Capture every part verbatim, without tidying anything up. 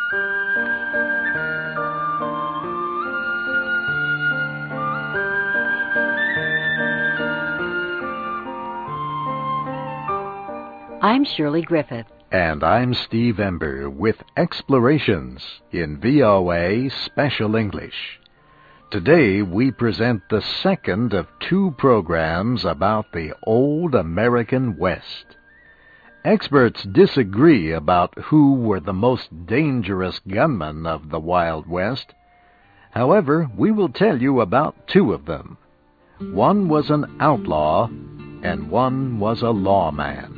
I'm Shirley Griffith. And I'm Steve Ember with Explorations in V O A Special English. Today we present the second of two programs about the old American West. Experts disagree about who were the most dangerous gunmen of the Wild West. However, we will tell you about two of them. One was an outlaw, and one was a lawman.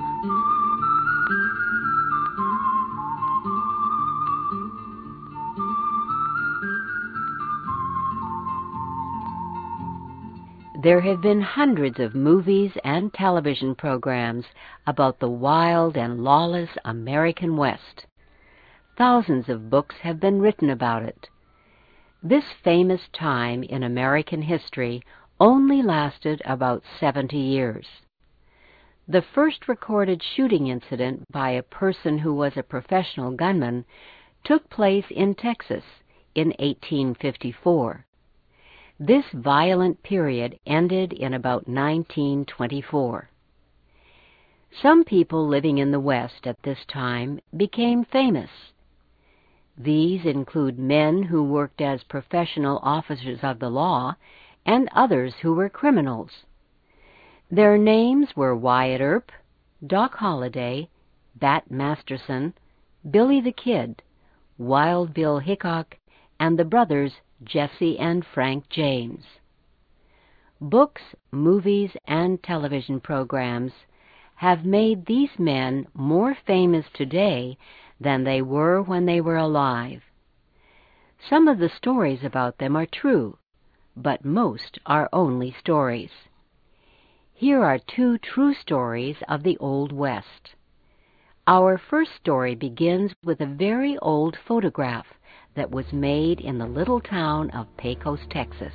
There have been hundreds of movies and television programs about the wild and lawless American West. Thousands of books have been written about it. This famous time in American history only lasted about seventy years. The first recorded shooting incident by a person who was a professional gunman took place in Texas in eighteen fifty-four. This violent period ended in about nineteen twenty-four. Some people living in the West at this time became famous. These include men who worked as professional officers of the law and others who were criminals. Their names were Wyatt Earp, Doc Holliday, Bat Masterson, Billy the Kid, Wild Bill Hickok, and the brothers Jesse and Frank James. Books, movies, and television programs have made these men more famous today than they were when they were alive. Some of the stories about them are true, but most are only stories. Here are two true stories of the Old West. Our first story begins with a very old photograph that was made in the little town of Pecos, Texas.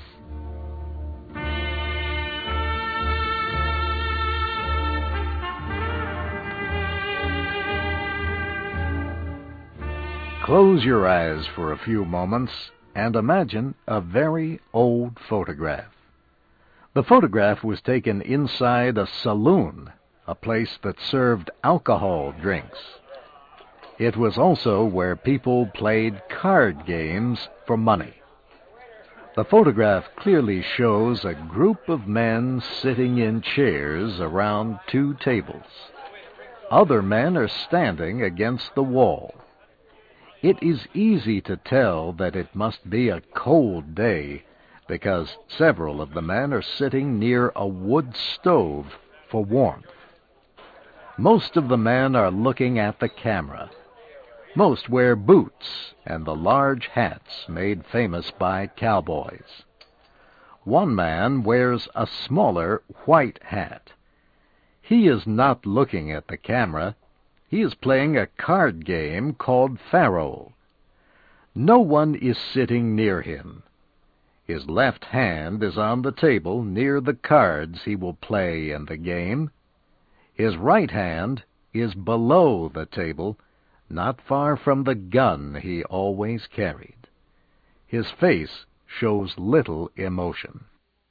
Close your eyes for a few moments and imagine a very old photograph. The photograph was taken inside a saloon, a place that served alcohol drinks. It was also where people played card games for money. The photograph clearly shows a group of men sitting in chairs around two tables. Other men are standing against the wall. It is easy to tell that it must be a cold day because several of the men are sitting near a wood stove for warmth. Most of the men are looking at the camera. Most wear boots and the large hats made famous by cowboys. One man wears a smaller white hat. He is not looking at the camera. He is playing a card game called Faro. No one is sitting near him. His left hand is on the table near the cards he will play in the game. His right hand is below the table, not far from the gun he always carried. His face shows little emotion.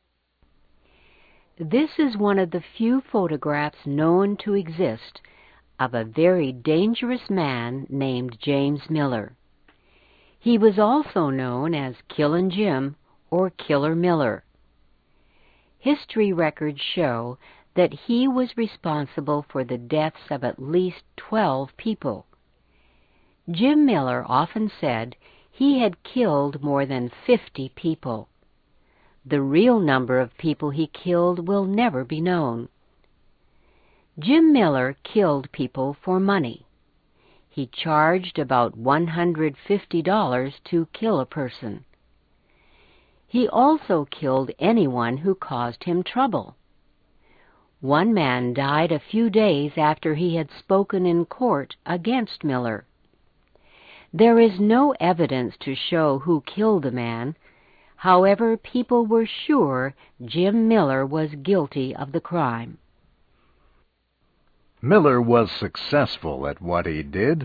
This is one of the few photographs known to exist of a very dangerous man named James Miller. He was also known as Killin' Jim or Killer Miller. History records show that he was responsible for the deaths of at least twelve people. Jim Miller often said he had killed more than fifty people. The real number of people he killed will never be known. Jim Miller killed people for money. He charged about one hundred fifty dollars to kill a person. He also killed anyone who caused him trouble. One man died a few days after he had spoken in court against Miller. There is no evidence to show who killed the man. However, people were sure Jim Miller was guilty of the crime. Miller was successful at what he did,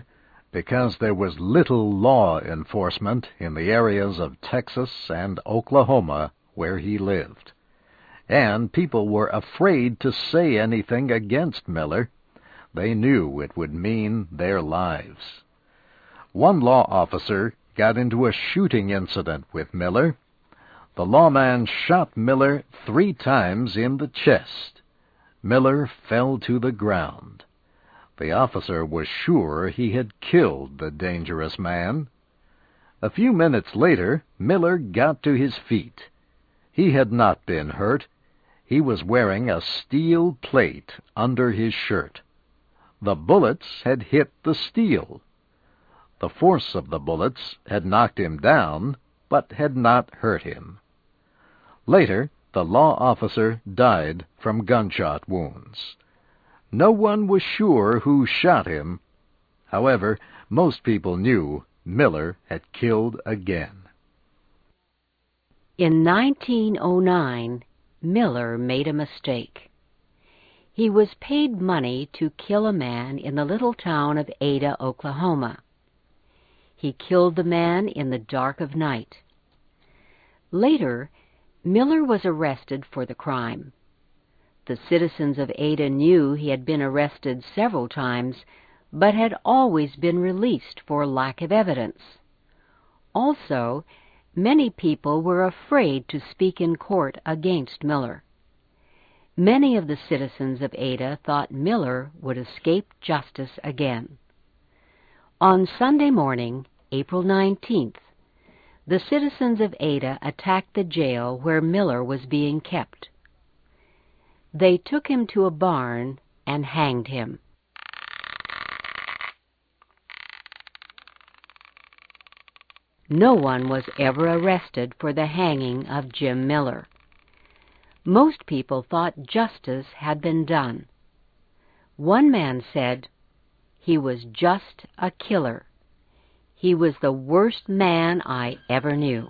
because there was little law enforcement in the areas of Texas and Oklahoma where he lived, and people were afraid to say anything against Miller. They knew it would mean their lives. One law officer got into a shooting incident with Miller. The lawman shot Miller three times in the chest. Miller fell to the ground. The officer was sure he had killed the dangerous man. A few minutes later, Miller got to his feet. He had not been hurt. He was wearing a steel plate under his shirt. The bullets had hit the steel. The force of the bullets had knocked him down, but had not hurt him. Later, the law officer died from gunshot wounds. No one was sure who shot him. However, most people knew Miller had killed again. In nineteen oh nine, Miller made a mistake. He was paid money to kill a man in the little town of Ada, Oklahoma. He killed the man in the dark of night. Later, Miller was arrested for the crime. The citizens of Ada knew he had been arrested several times, but had always been released for lack of evidence. Also, many people were afraid to speak in court against Miller. Many of the citizens of Ada thought Miller would escape justice again. On Sunday morning, April nineteenth, the citizens of Ada attacked the jail where Miller was being kept. They took him to a barn and hanged him. No one was ever arrested for the hanging of Jim Miller. Most people thought justice had been done. One man said, "He was just a killer. He was the worst man I ever knew."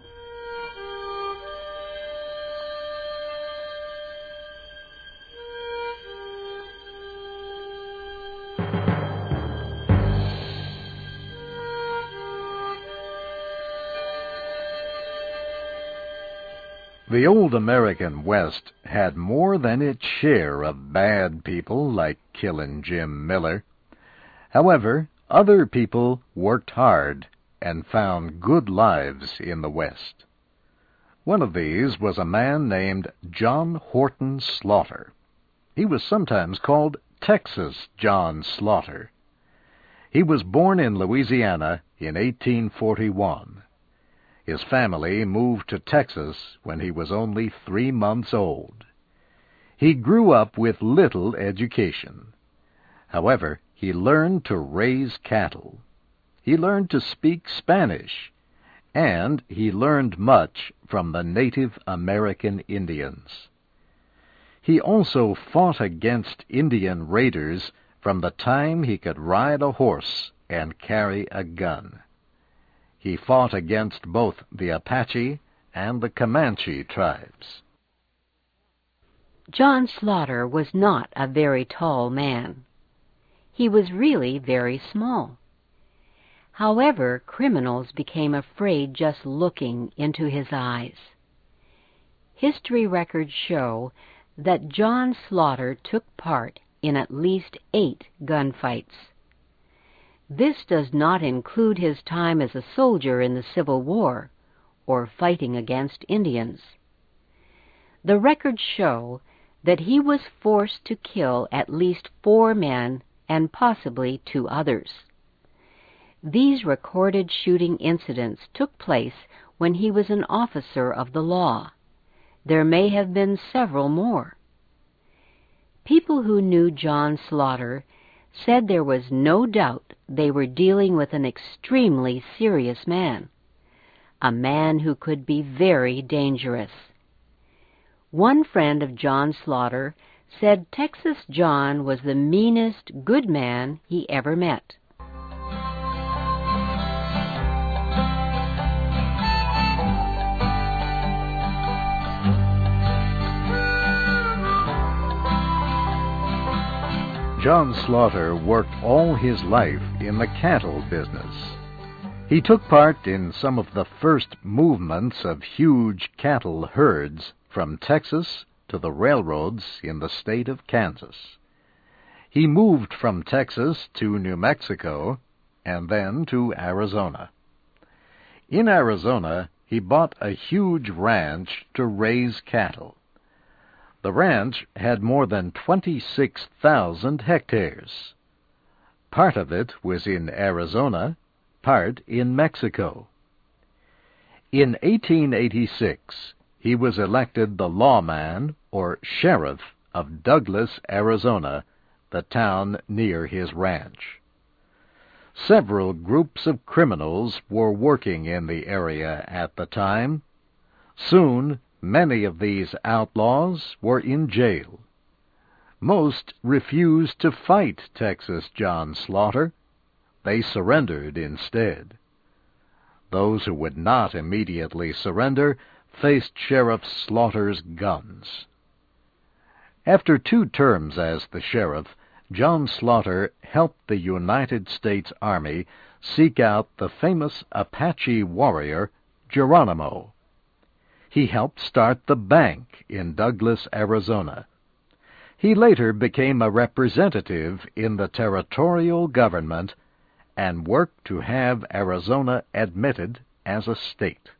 The old American West had more than its share of bad people like Killin' Jim Miller. However, other people worked hard and found good lives in the West. One of these was a man named John Horton Slaughter. He was sometimes called Texas John Slaughter. He was born in Louisiana in eighteen forty-one. His family moved to Texas when he was only three months old. He grew up with little education. However, he learned to raise cattle. He learned to speak Spanish, and he learned much from the Native American Indians. He also fought against Indian raiders from the time he could ride a horse and carry a gun. He fought against both the Apache and the Comanche tribes. John Slaughter was not a very tall man. He was really very small. However, criminals became afraid just looking into his eyes. History records show that John Slaughter took part in at least eight gunfights. This does not include his time as a soldier in the Civil War or fighting against Indians. The records show that he was forced to kill at least four men and possibly two others. These recorded shooting incidents took place when he was an officer of the law. There may have been several more. People who knew John Slaughter said there was no doubt they were dealing with an extremely serious man, a man who could be very dangerous. One friend of John Slaughter said Texas John was the meanest good man he ever met. John Slaughter worked all his life in the cattle business. He took part in some of the first movements of huge cattle herds from Texas to the railroads in the state of Kansas. He moved from Texas to New Mexico and then to Arizona. In Arizona, he bought a huge ranch to raise cattle. The ranch had more than twenty-six thousand hectares. Part of it was in Arizona, part in Mexico. In eighteen eighty-six, he was elected the lawman or sheriff of Douglas, Arizona, the town near his ranch. Several groups of criminals were working in the area at the time. Soon, many of these outlaws were in jail. Most refused to fight Texas John Slaughter. They surrendered instead. Those who would not immediately surrender faced Sheriff Slaughter's guns. After two terms as the sheriff, John Slaughter helped the United States Army seek out the famous Apache warrior Geronimo. He helped start the bank in Douglas, Arizona. He later became a representative in the territorial government and worked to have Arizona admitted as a state.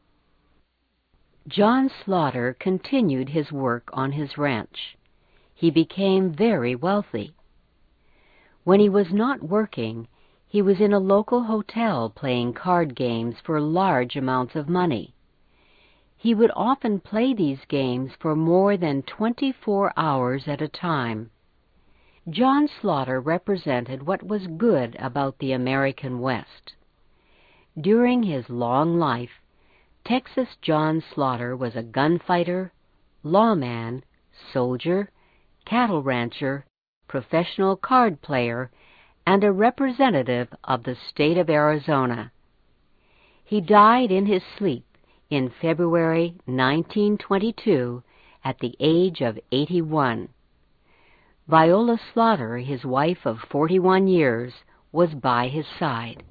John Slaughter continued his work on his ranch. He became very wealthy. When he was not working, he was in a local hotel playing card games for large amounts of money. He would often play these games for more than twenty-four hours at a time. John Slaughter represented what was good about the American West. During his long life, Texas John Slaughter was a gunfighter, lawman, soldier, cattle rancher, professional card player, and a representative of the state of Arizona. He died in his sleep in February nineteen twenty-two at the age of eighty-one. Viola Slaughter, his wife of forty-one years, was by his side.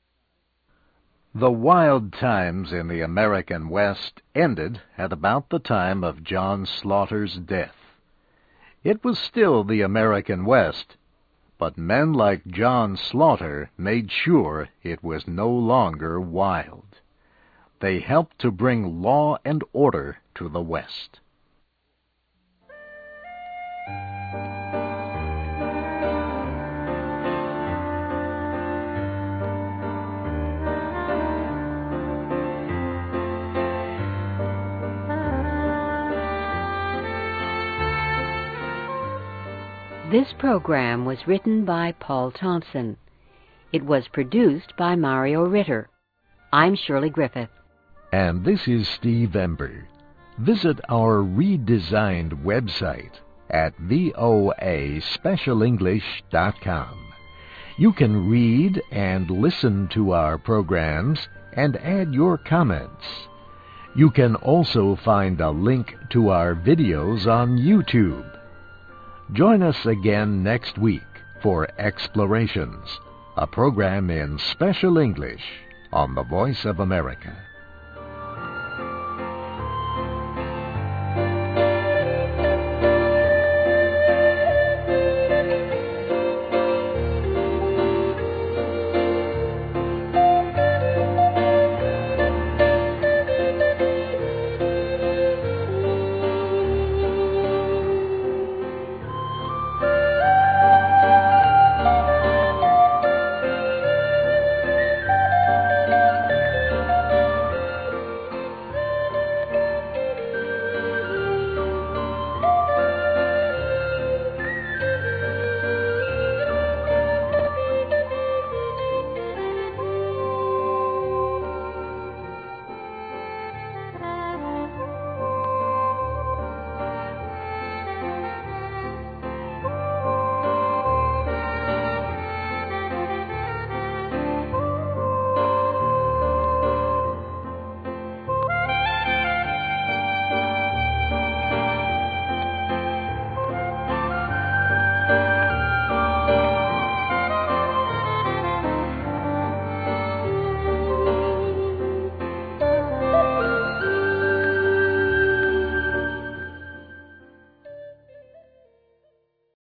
The wild times in the American West ended at about the time of John Slaughter's death. It was still the American West, but men like John Slaughter made sure it was no longer wild. They helped to bring law and order to the West. This program was written by Paul Thompson. It was produced by Mario Ritter. I'm Shirley Griffith. And this is Steve Ember. Visit our redesigned website at voa special english dot com. You can read and listen to our programs and add your comments. You can also find a link to our videos on YouTube. Join us again next week for Explorations, a program in special English on the Voice of America.